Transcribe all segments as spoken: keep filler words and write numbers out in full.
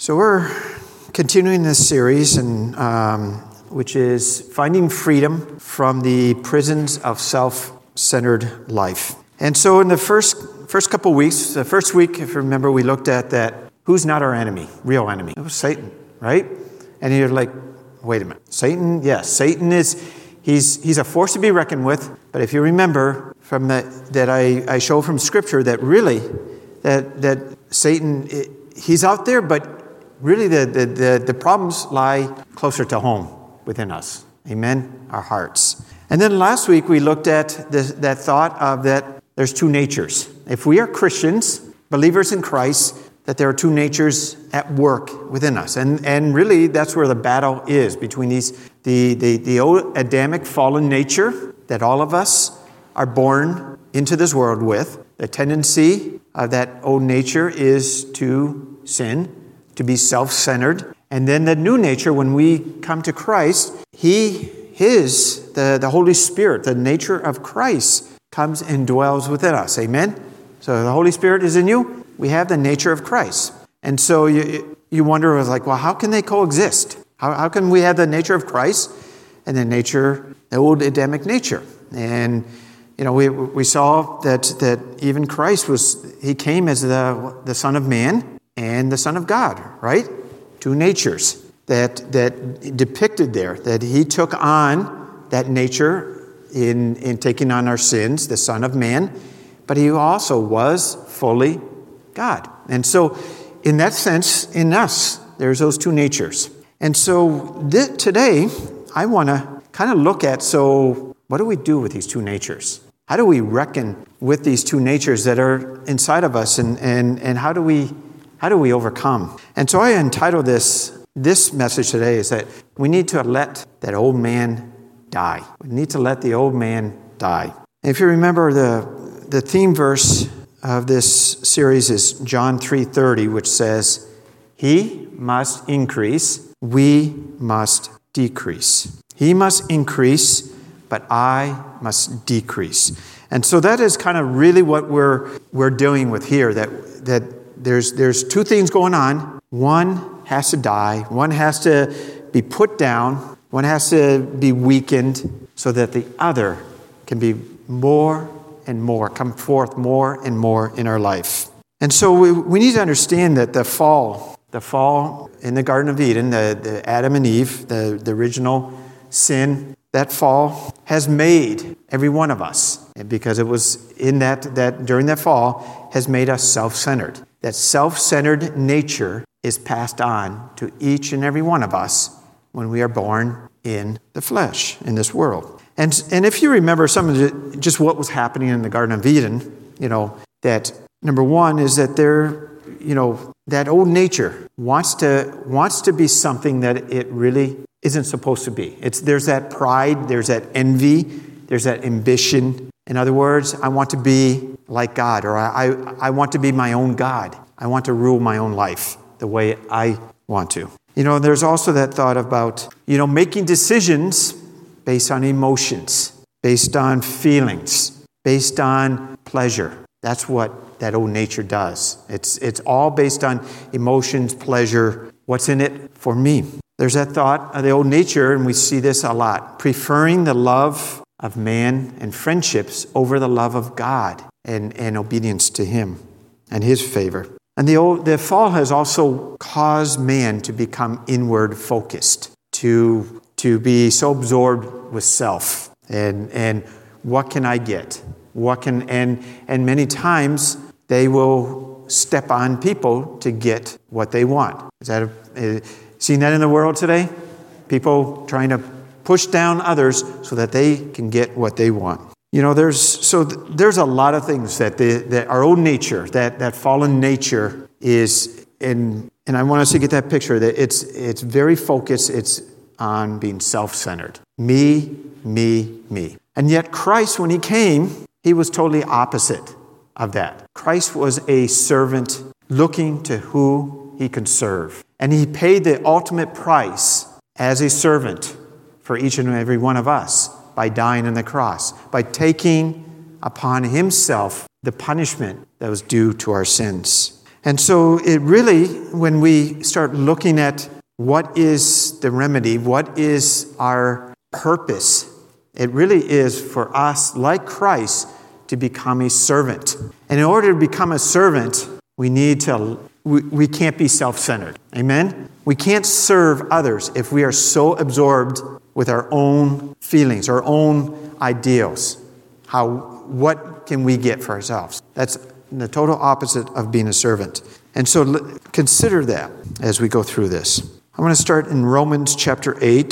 So we're continuing this series, and um, which is finding freedom from the prisons of self-centered life. And so in the first first couple weeks, the first week, if you remember, we looked at that, who's not our enemy, real enemy? It was Satan, right? And you're like, wait a minute, Satan, yes, Satan is, he's he's a force to be reckoned with, but if you remember from the, that I, I show from Scripture that really, that that Satan, he's out there, but really the, the, the, the problems lie closer to home within us. Amen? Our hearts. And then last week we looked at this, that thought of that there's two natures. If we are Christians, believers in Christ, that there are two natures at work within us. And and really that's where the battle is between these the, the, the old Adamic fallen nature that all of us are born into this world with. The tendency of that old nature is to sin, to be self-centered. And then the new nature, when we come to Christ, He, His, the, the Holy Spirit, the nature of Christ comes and dwells within us. Amen? So the Holy Spirit is in you. We have the nature of Christ. And so you you wonder, like, well, how can they coexist? How, how can we have the nature of Christ and the nature, the old Adamic nature? And, you know, we we saw that that even Christ was, He came as the the Son of Man and the Son of God, right? Two natures that that depicted there, that He took on that nature in, in taking on our sins, the Son of Man, but He also was fully God. And so, in that sense, in us, there's those two natures. And so, th- today, I want to kind of look at, so what do we do with these two natures? How do we reckon with these two natures that are inside of us, and, and, and how do we How do we overcome? And so I entitled this, this message today is that we need to let that old man die. We need to let the old man die. And if you remember, the, the theme verse of this series is John three thirty, which says, He must increase, we must decrease. He must increase, but I must decrease. And so that is kind of really what we're we're dealing with here, that that There's there's two things going on. One has to die. One has to be put down. One has to be weakened so that the other can be more and more, come forth more and more in our life. And so we, we need to understand that the fall, the fall in the Garden of Eden, the, the Adam and Eve, the, the original sin, that fall has made every one of us, because it was in that, that during that fall, has made us self-centered. That self-centered nature is passed on to each and every one of us when we are born in the flesh, in this world. And and if you remember some of the, just what was happening in the Garden of Eden, you know, that number one is that there, you know, that old nature wants to wants to be something that it really isn't supposed to be. It's there's that pride, there's that envy, there's that ambition. In other words, I want to be like God, or I, I, I want to be my own God. I want to rule my own life the way I want to. You know, there's also that thought about, you know, making decisions based on emotions, based on feelings, based on pleasure. That's what that old nature does. It's it's all based on emotions, pleasure, what's in it for me. There's that thought of the old nature, and we see this a lot, preferring the love of man and friendships over the love of God and, and obedience to Him and His favor. And the old, the fall has also caused man to become inward focused, to, to be so absorbed with self and, and what can I get? What can and and many times they will step on people to get what they want. Is that a, uh, seen that in the world today? People trying to push down others so that they can get what they want. You know, there's so th- there's a lot of things that the that our own nature, that that fallen nature is in, and I want us to get that picture that it's it's very focused. It's on being self-centered, me, me, me. And yet Christ, when He came, He was totally opposite of that. Christ was a servant looking to who He could serve, and He paid the ultimate price as a servant for each and every one of us by dying on the cross, by taking upon Himself the punishment that was due to our sins. And so it really, when we start looking at what is the remedy, what is our purpose, it really is for us, like Christ, to become a servant. And in order to become a servant, we need to, we, we can't be self-centered. Amen? We can't serve others if we are so absorbed with our own feelings, our own ideals. How, what can we get for ourselves? That's the total opposite of being a servant. And so l- consider that as we go through this. I want to start in Romans chapter eight,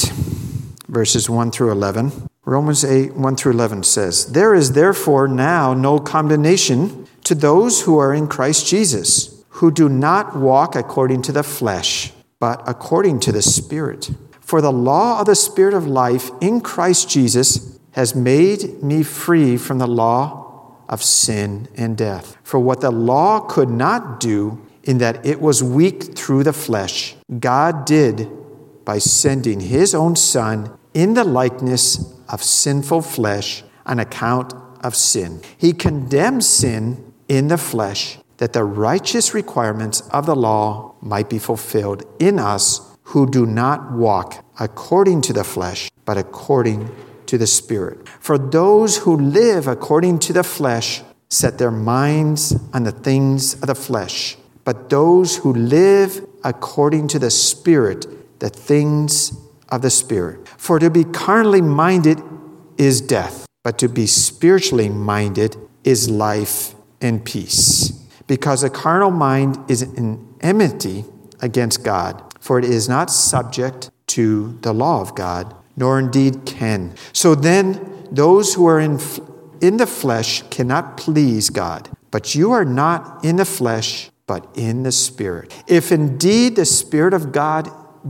verses one through eleven. Romans eight, one through eleven says, "There is therefore now no condemnation to those who are in Christ Jesus, who do not walk according to the flesh, but according to the Spirit. For the law of the Spirit of life in Christ Jesus has made me free from the law of sin and death. For what the law could not do, in that it was weak through the flesh, God did by sending his own Son in the likeness of sinful flesh on account of sin. He condemned sin in the flesh, that the righteous requirements of the law might be fulfilled in us who do not walk according to the flesh, but according to the Spirit. For those who live according to the flesh set their minds on the things of the flesh, but those who live according to the Spirit, the things of the Spirit. For to be carnally minded is death, but to be spiritually minded is life and peace. Because a carnal mind is an enmity against God, for it is not subject to the law of God, nor indeed can. So then, those who are in, in the flesh cannot please God. But you are not in the flesh, but in the Spirit. If indeed the Spirit of God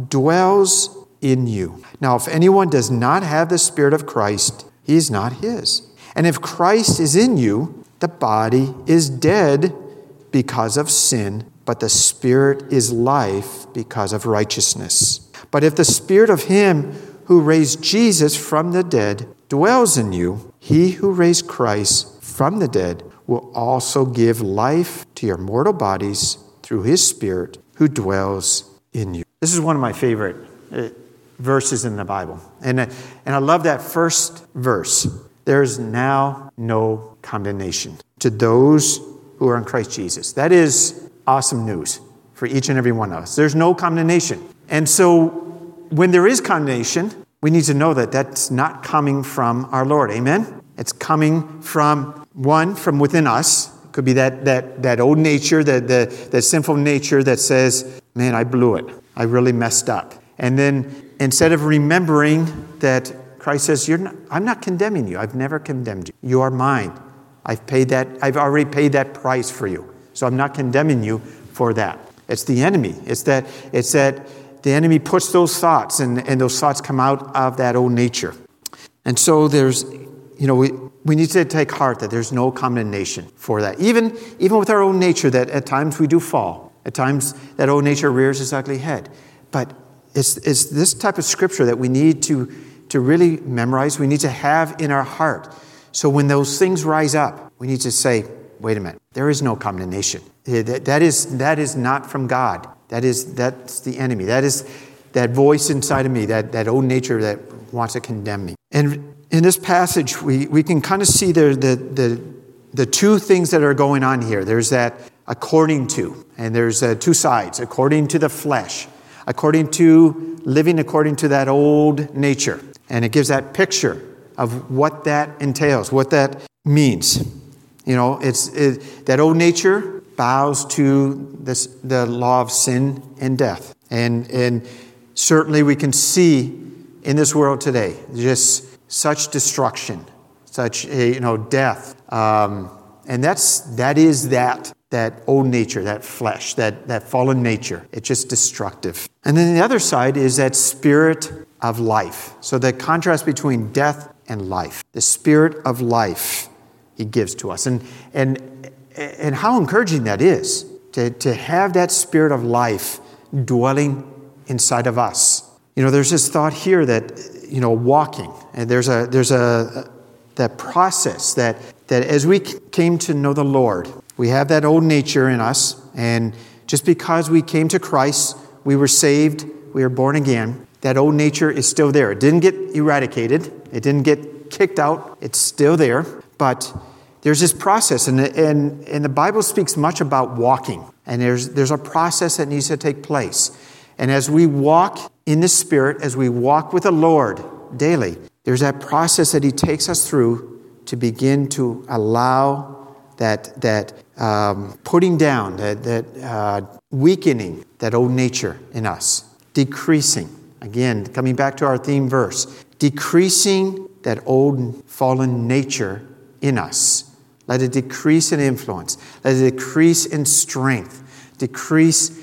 dwells in you. Now, if anyone does not have the Spirit of Christ, he is not his. And if Christ is in you, the body is dead because of sin, but the Spirit is life because of righteousness. But if the Spirit of him who raised Jesus from the dead dwells in you, he who raised Christ from the dead will also give life to your mortal bodies through his Spirit who dwells in you." This is one of my favorite uh, verses in the Bible. And, uh, and I love that first verse. "There is now no condemnation to those who are in Christ Jesus." That is awesome news for each and every one of us. There's no condemnation. And so when there is condemnation, we need to know that that's not coming from our Lord. Amen? It's coming from, one, from within us. It could be that that that old nature, that the that sinful nature that says, "Man, I blew it. I really messed up." And then instead of remembering that Christ says, "You're not, I'm not condemning you. I've never condemned you. You are mine. I've paid that. I've already paid that price for you. So I'm not condemning you for that." It's the enemy. It's that. It's that the enemy puts those thoughts, and, and those thoughts come out of that old nature. And so there's, you know, we we need to take heart that there's no condemnation for that. Even even with our own nature, that at times we do fall. At times that old nature rears its ugly head. But it's it's this type of scripture that we need to to really memorize. We need to have in our heart. So when those things rise up, we need to say, "Wait a minute, there is no condemnation. That, that is that is not from God. That is that's the enemy. That is that voice inside of me, that, that old nature that wants to condemn me." And in this passage, we, we can kind of see the, the the the two things that are going on here. There's that according to, and there's uh, two sides. According to the flesh, according to living according to that old nature, and it gives that picture of what that entails, what that means. You know, it's it, that old nature bows to this, the law of sin and death. And and certainly we can see in this world today just such destruction, such a, you know, death. Um, and that's that is that that old nature, that flesh, that, that fallen nature. It's just destructive. And then the other side is that spirit of life. So the contrast between death and life. The spirit of life he gives to us. And and And how encouraging that is to, to have that spirit of life dwelling inside of us. You know, there's this thought here that, you know, walking, and there's a there's a that process that that as we came to know the Lord, we have that old nature in us, And just because we came to Christ, we were saved, we were born again, that old nature is still there. It didn't get eradicated. It didn't get kicked out. It's still there. But there's this process, and, and, and the Bible speaks much about walking. And there's, there's a process that needs to take place. And as we walk in the Spirit, as we walk with the Lord daily, there's that process that He takes us through to begin to allow that, that um, putting down, that, that uh, weakening that old nature in us, decreasing. Again, coming back to our theme verse, decreasing that old fallen nature in us. Let it decrease in influence. Let it decrease in strength. Decrease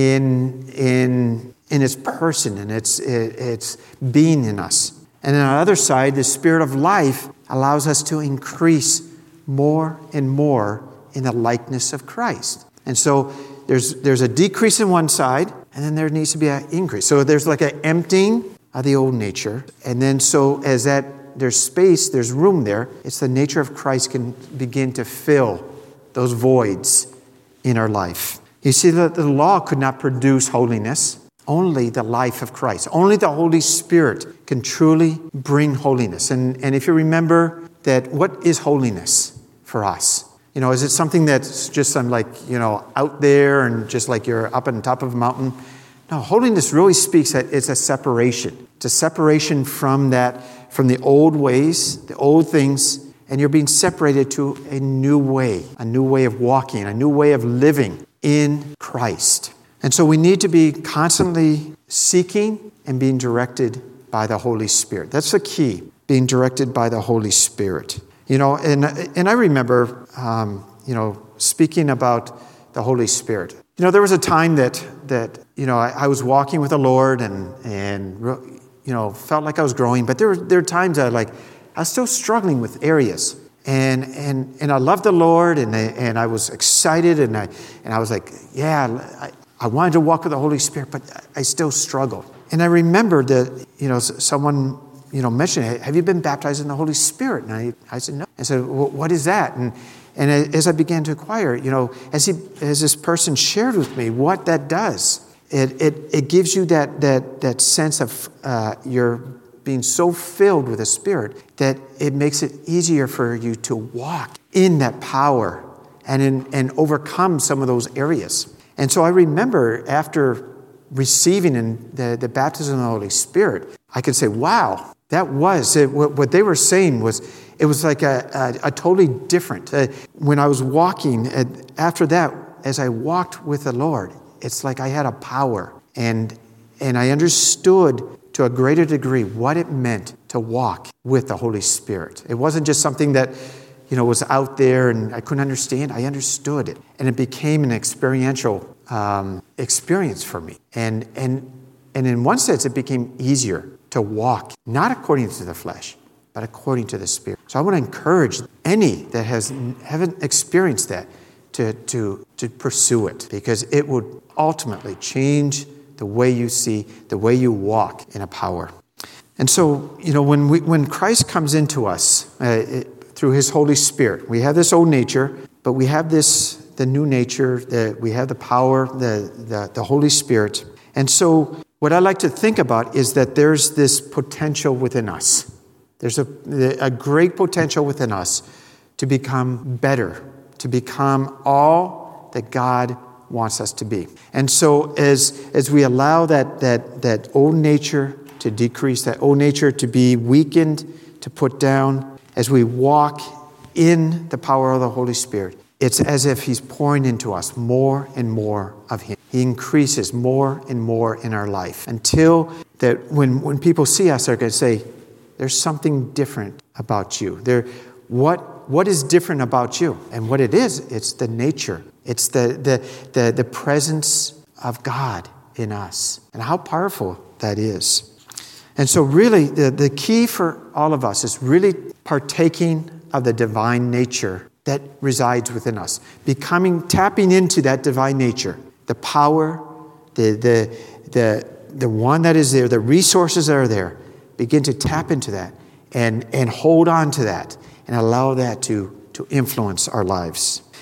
in in in its person and its its being in us. And on the other side, the Spirit of life allows us to increase more and more in the likeness of Christ. And so there's there's a decrease in one side, and then there needs to be an increase. So there's like an emptying of the old nature, and then so as that there's space, there's room there, it's the nature of Christ can begin to fill those voids in our life. You see, that the law could not produce holiness. Only the life of Christ, only the Holy Spirit can truly bring holiness. And, and if you remember that, what is holiness for us? You know, is it something that's just some like, you know, out there and just like you're up on top of a mountain? No, holiness really speaks that it's a separation. It's a separation from that, from the old ways, the old things, and you're being separated to a new way, a new way of walking, a new way of living in Christ. And so we need to be constantly seeking and being directed by the Holy Spirit. That's the key, being directed by the Holy Spirit. You know, and and I remember, um, you know, speaking about the Holy Spirit. You know, there was a time that that you know I, I was walking with the Lord and and you know felt like I was growing, but there were there were times that like I was still struggling with areas, and and and I loved the Lord, and I, and I was excited, and I and I was like, yeah, I, I wanted to walk with the Holy Spirit, but I still struggled. And I remembered that you know someone. you know, mentioned, hey, have you been baptized in the Holy Spirit? And I, I said, no. I said, well, what is that? And and as I began to inquire, you know, as he, as this person shared with me what that does, it it, it gives you that that that sense of uh, you're being so filled with the Spirit that it makes it easier for you to walk in that power and in, and overcome some of those areas. And so I remember after receiving in the, the baptism of the Holy Spirit, I could say, wow, that was, it, what, what they were saying was, it was like a, a, a totally different. Uh, when I was walking, uh, after that, as I walked with the Lord, it's like I had a power. And, and I understood to a greater degree what it meant to walk with the Holy Spirit. It wasn't just something that, you know, was out there and I couldn't understand. I understood it. And it became an experiential um, experience for me. And, and, and in one sense, it became easier to walk, not according to the flesh, but according to the Spirit. So I want to encourage any that has haven't experienced that to, to, to pursue it, because it would ultimately change the way you see, the way you walk in a power. And so, you know, when we, when Christ comes into us uh, it, through His Holy Spirit, we have this old nature, but we have this, the new nature, the, we have the power, the, the, the Holy Spirit. And so what I like to think about is that there's this potential within us. There's a, a great potential within us to become better, to become all that God wants us to be. And so as, as we allow that, that, that old nature to decrease, that old nature to be weakened, to put down, as we walk in the power of the Holy Spirit, it's as if He's pouring into us more and more of Him. He increases more and more in our life until that when, when people see us, they're going to say, there's something different about you. There, what, what is different about you? And what it is, it's the nature. It's the, the, the, the presence of God in us. And how powerful that is. And so really, the, the key for all of us is really partaking of the divine nature that resides within us. Becoming, tapping into that divine nature. The power, the, the, the, the one that is there, the resources that are there. Begin to tap into that and, and hold on to that and allow that to, to influence our lives.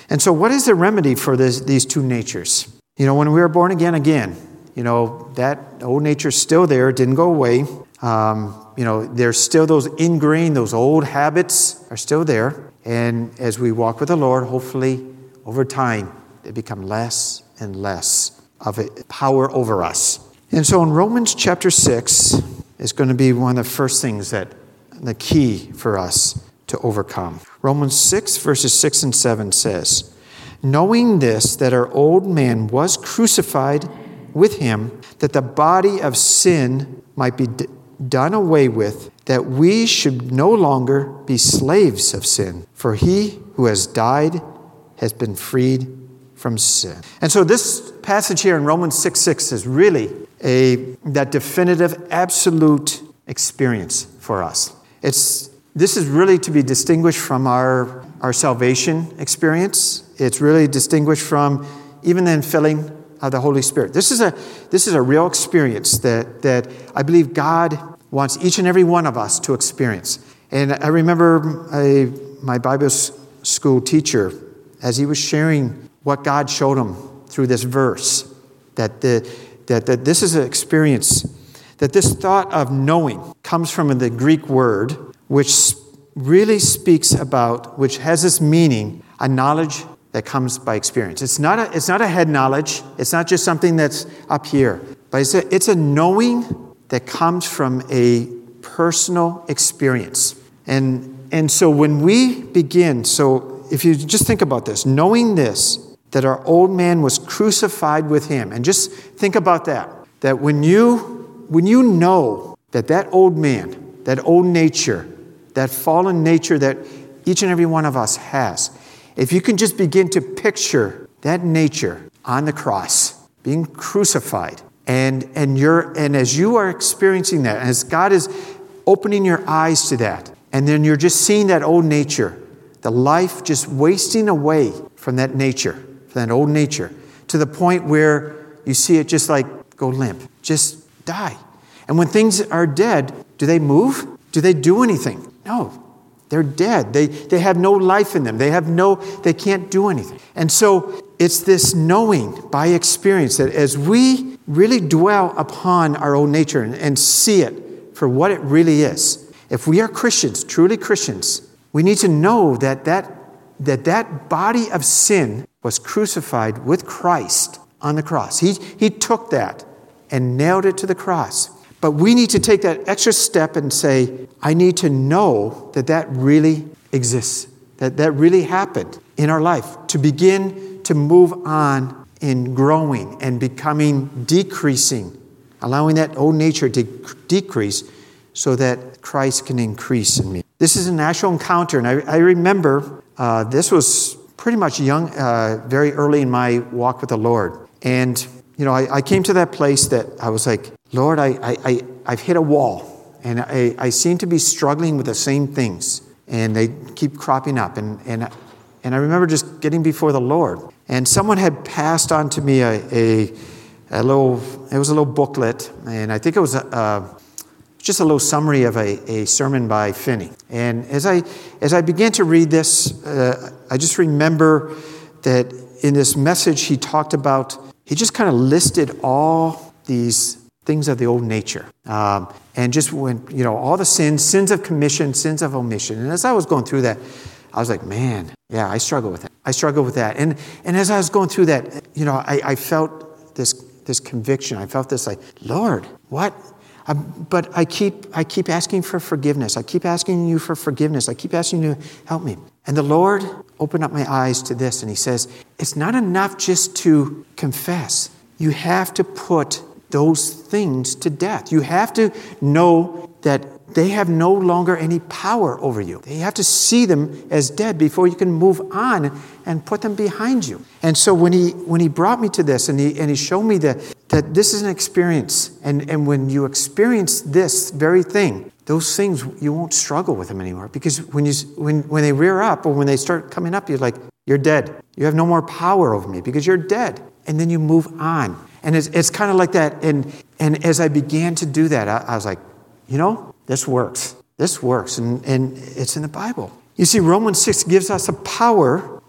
And so what is the remedy for this, these two natures? You know, when we were born again again, you know, that old nature's still there, it didn't go away. Um, you know, there's still those ingrained, those old habits are still there. And as we walk with the Lord, hopefully over time, they become less and less of a power over us. And so in Romans chapter six is going to be one of the first things that, the key for us to overcome. Romans six verses six and seven says, knowing this, that our old man was crucified with him, that the body of sin might be d- done away with, that we should no longer be slaves of sin. For he who has died has been freed from sin. And so this passage here in Romans six six is really a that definitive, absolute experience for us. It's this is really to be distinguished from our, our salvation experience. It's really distinguished from even the infilling of the Holy Spirit. This is a this is a real experience that that I believe God wants each and every one of us to experience. And I remember a, my Bible school teacher, as he was sharing what God showed him through this verse, that the that, that this is an experience, that this thought of knowing comes from the Greek word, which really speaks about, which has this meaning, a knowledge that comes by experience. It's not a, it's not a head knowledge. It's not just something that's up here. But it's a, it's a knowing that comes from a personal experience. And, and so when we begin, so if you just think about this, knowing this, that our old man was crucified with him. And just think about that. That when you, when you know that that old man, that old nature, that fallen nature that each and every one of us has, if you can just begin to picture that nature on the cross, being crucified, and and you're and as you are experiencing that, as God is opening your eyes to that, and then you're just seeing that old nature, the life just wasting away from that nature, from that old nature, to the point where you see it just like go limp, just die. And when things are dead, do they move? Do they do anything? No. They're dead. They they have no life in them. They have no, they can't do anything. And so it's this knowing by experience that as we really dwell upon our own nature and, and see it for what it really is, if we are Christians, truly Christians, we need to know that that, that, that body of sin was crucified with Christ on the cross. He, he took that and nailed it to the cross. But we need to take that extra step and say, I need to know that that really exists, that that really happened in our life, to begin to move on in growing and becoming decreasing, allowing that old nature to decrease so that Christ can increase in me. This is a natural encounter, and I, I remember uh, this was pretty much young, uh, very early in my walk with the Lord. And, you know, I, I came to that place that I was like, Lord, I, I, I, I've hit a wall, and I, I seem to be struggling with the same things, and they keep cropping up. And and and I remember just getting before the Lord, and someone had passed on to me a a, a little, it was a little booklet, and I think it was a, a, just a little summary of a, a sermon by Finney. And as I as I began to read this, uh, I just remember that in this message he talked about, he just kind of listed all these things of the old nature. Um, and just when, you know, all the sins, sins of commission, sins of omission. And as I was going through that, I was like, man, yeah, I struggle with that. I struggle with that. And and as I was going through that, you know, I, I felt this this conviction. I felt this like, Lord, what? Um, but I keep I keep asking for forgiveness. I keep asking you for forgiveness. I keep asking you to help me. And the Lord opened up my eyes to this, and he says, it's not enough just to confess. You have to put those things to death. You have to know that they have no longer any power over you. You have to see them as dead before you can move on and put them behind you. And so when he when he brought me to this and he and he showed me that that this is an experience, and, and when you experience this very thing, those things, you won't struggle with them anymore, because when you when when they rear up or when they start coming up, you're like, you're dead. You have no more power over me because you're dead. And then you move on. And it's, it's kind of like that. And and as I began to do that, I, I was like, you know, this works. This works. And, and it's in the Bible. You see, Romans six gives us a power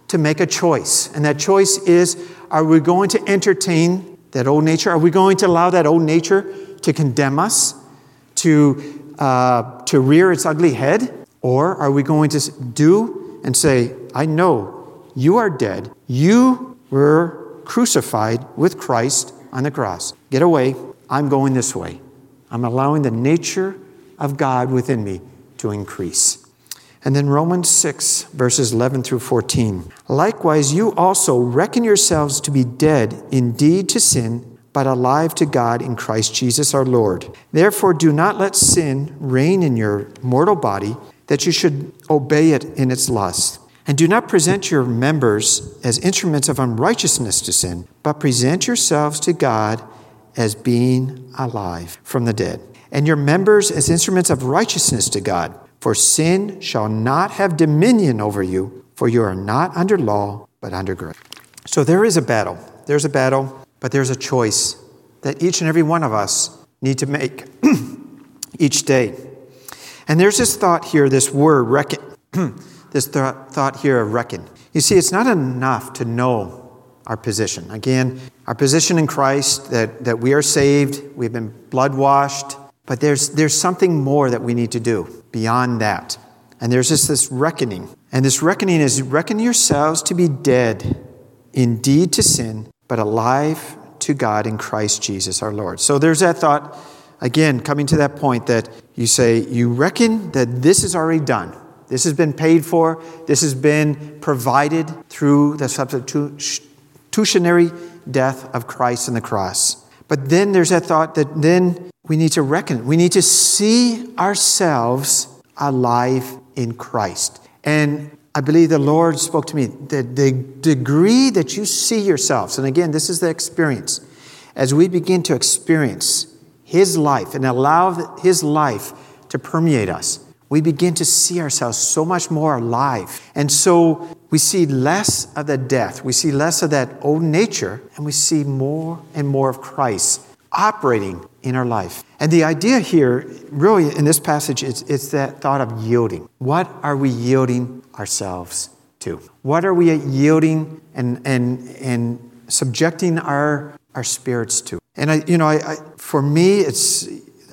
to make a choice. And that choice is, are we going to entertain that old nature? Are we going to allow that old nature to condemn us, to, uh, to rear its ugly head? Or are we going to do and say, I know you are dead. You were crucified with Christ on the cross. Get away. I'm going this way. I'm allowing the nature of God within me to increase. And then Romans six, verses eleven through fourteen. Likewise, you also reckon yourselves to be dead indeed to sin, but alive to God in Christ Jesus our Lord. Therefore, do not let sin reign in your mortal body, that you should obey it in its lust. And do not present your members as instruments of unrighteousness to sin, but present yourselves to God as being alive from the dead, and your members as instruments of righteousness to God. For sin shall not have dominion over you, for you are not under law, but under grace. So there is a battle. There's a battle, but there's a choice that each and every one of us need to make each day. And there's this thought here, this word, reckon, this th- thought here of reckon. You see, it's not enough to know our position. Again, our position in Christ, that, that we are saved, we've been blood washed, but there's there's something more that we need to do beyond that. And there's just this reckoning. And this reckoning is, reckon yourselves to be dead indeed to sin, but alive to God in Christ Jesus our Lord. So there's that thought, again, coming to that point that you say, you reckon that this is already done. This has been paid for. This has been provided through the substitutionary death of Christ on the cross. But then there's that thought that then we need to reckon. We need to see ourselves alive in Christ. And I believe the Lord spoke to me that the degree that you see yourselves, and again, this is the experience, as we begin to experience His life and allow His life to permeate us, we begin to see ourselves so much more alive. And so we see less of the death. We see less of that old nature, and we see more and more of Christ operating in our life. And the idea here, really, in this passage, is it's that thought of yielding. What are we yielding ourselves to? What are we yielding and and and subjecting our our spirits to? And I, you know, I, I for me, it's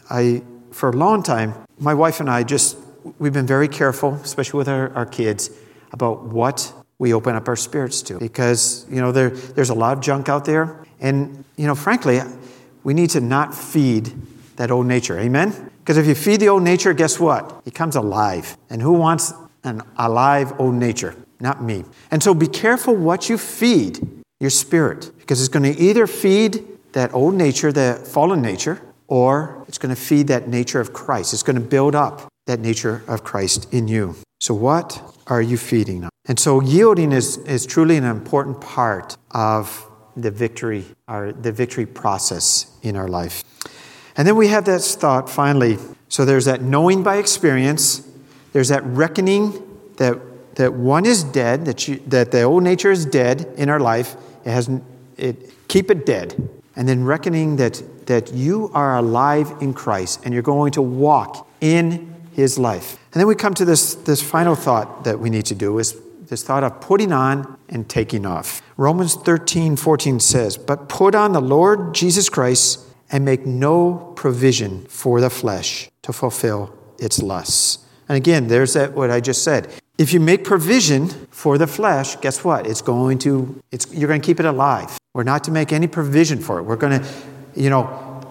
I for a long time, my wife and I just we've been very careful, especially with our, our kids, about what we open up our spirits to. Because, you know, there there's a lot of junk out there. And, you know, frankly, we need to not feed that old nature. Amen? Because if you feed the old nature, guess what? It comes alive. And who wants an alive old nature? Not me. And so be careful what you feed your spirit. Because it's going to either feed that old nature, that fallen nature, or it's going to feed that nature of Christ. It's going to build up that nature of Christ in you. So what are you feeding on? And so yielding is, is truly an important part of the victory, or the victory process in our life. And then we have that thought finally. So there's that knowing by experience. There's that reckoning that that one is dead, that you, that the old nature is dead in our life. It has it keep it dead. And then reckoning that that you are alive in Christ and you're going to walk in His life. And then we come to this, this final thought that we need to do is this thought of putting on and taking off. Romans thirteen fourteen says, but put on the Lord Jesus Christ and make no provision for the flesh to fulfill its lusts. And again, there's that what I just said. If you make provision for the flesh, guess what? It's going to, it's you're going to keep it alive. We're not to make any provision for it. We're going to, you know,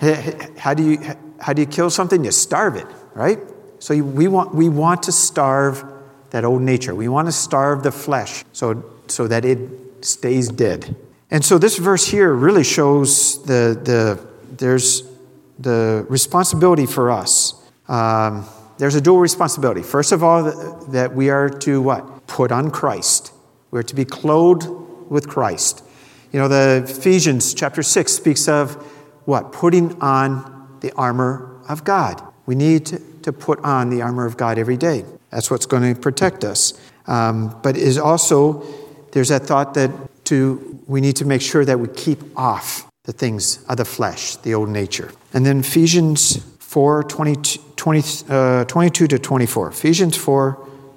how do you how do you kill something? You starve it, right? So we want we want to starve that old nature. We want to starve the flesh so so that it stays dead. And so this verse here really shows the the there's the responsibility for us. Um, there's a dual responsibility. First of all, that, that we are to what? Put on Christ. We're to be clothed with Christ. You know, the Ephesians chapter six speaks of what? Putting on the armor of God. We need to, to put on the armor of God every day. That's what's going to protect us. Um, but is also, there's that thought that to we need to make sure that we keep off the things of the flesh, the old nature. And then Ephesians four, twenty, twenty, uh, twenty-two to twenty-four. Ephesians four,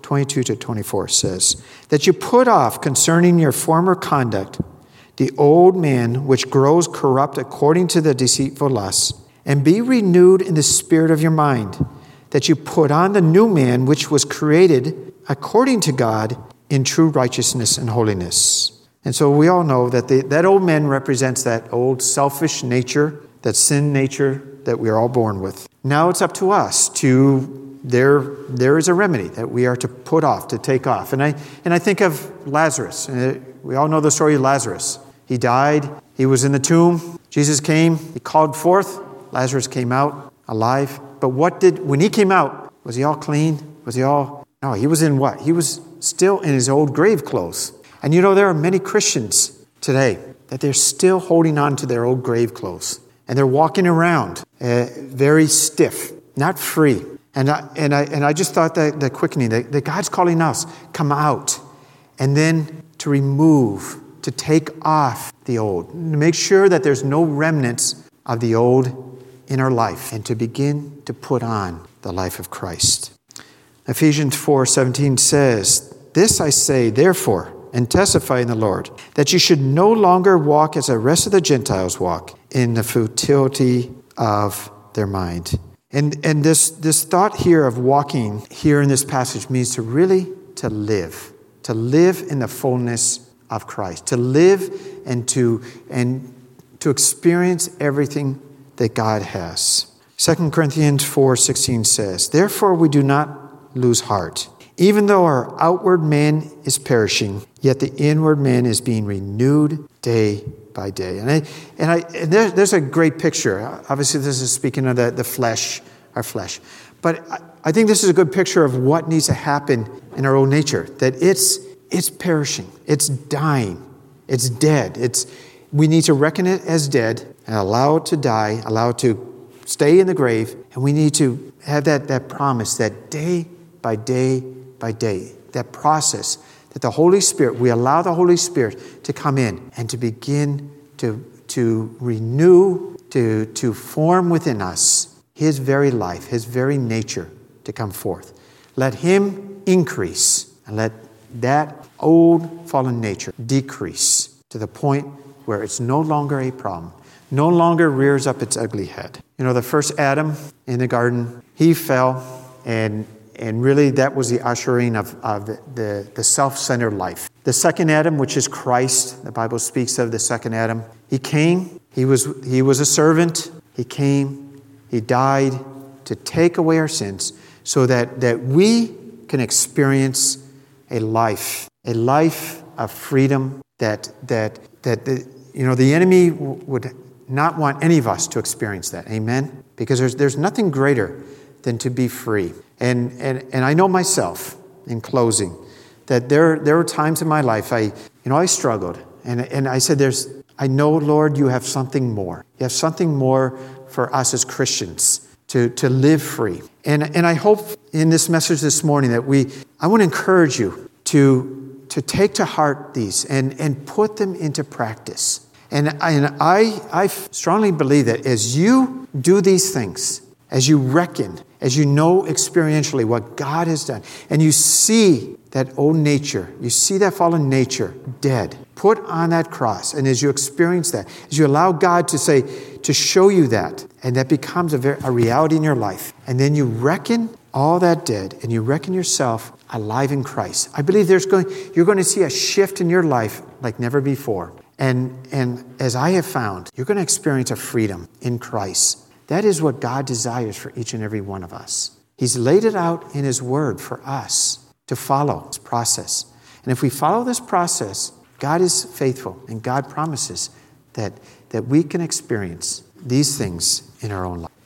twenty-two to twenty-four says, that you put off concerning your former conduct the old man which grows corrupt according to the deceitful lusts, and be renewed in the spirit of your mind, that you put on the new man which was created according to God in true righteousness and holiness. And so we all know that the, that old man represents that old selfish nature, that sin nature that we are all born with. Now it's up to us to, there, there is a remedy that we are to put off, to take off. And I, and I think of Lazarus. We all know the story of Lazarus. He died. He was in the tomb. Jesus came. He called forth. Lazarus came out alive. But what did, when he came out, was he all clean? Was he all, no, he was in what? He was still in his old grave clothes. And you know, there are many Christians today that they're still holding on to their old grave clothes. And they're walking around uh, very stiff, not free. And I, and I, and I just thought that the quickening, that, that God's calling us, come out. And then to remove, to take off the old. To make sure that there's no remnants of the old in our life. And to begin to put on the life of Christ. Ephesians four seventeen says, this I say, therefore, and testify in the Lord, that you should no longer walk as the rest of the Gentiles walk, in the futility of their mind. And and this, this thought here of walking here in this passage means to really to live, to live in the fullness of Christ, to live and to and to experience everything that God has. Second Corinthians four sixteen says, therefore we do not lose heart. Even though our outward man is perishing, yet the inward man is being renewed day by day. And I, and I, and there, there's a great picture. Obviously, this is speaking of the, the flesh, our flesh. But I, I think this is a good picture of what needs to happen in our own nature. That it's it's perishing, it's dying, it's dead. It's we need to reckon it as dead and allow it to die, allow it to stay in the grave, and we need to have that that promise that day by day. by day, that process, that the Holy Spirit, we allow the Holy Spirit to come in and to begin to, to renew, to, to form within us His very life, His very nature to come forth. Let Him increase and let that old fallen nature decrease to the point where it's no longer a problem, no longer rears up its ugly head. You know, the first Adam in the garden, he fell, and And really, that was the ushering of, of the, the, the self-centered life. The second Adam, which is Christ, the Bible speaks of the second Adam. He came, he was, he was a servant. He came, he died to take away our sins so that, that we can experience a life, a life of freedom that, that, that the, you know, the enemy would not want any of us to experience that. Amen? Because there's, there's nothing greater than to be free. And, and and I know myself, in closing, that there there were times in my life I you know I struggled, and and I said, "There's I know, Lord, you have something more. You have something more for us as Christians to to live free." And and I hope in this message this morning that we I want to encourage you to to take to heart these and and put them into practice. And and I I strongly believe that as you do these things, as you reckon, as you know experientially what God has done, and you see that old nature, you see that fallen nature dead, put on that cross, and as you experience that, as you allow God to say, to show you that, and that becomes a, very, a reality in your life, and then you reckon all that dead, and you reckon yourself alive in Christ. I believe there's going, you're going to see a shift in your life like never before. And, and as I have found, you're going to experience a freedom in Christ. That is what God desires for each and every one of us. He's laid it out in His Word for us to follow this process. And if we follow this process, God is faithful, and God promises that, that we can experience these things in our own life.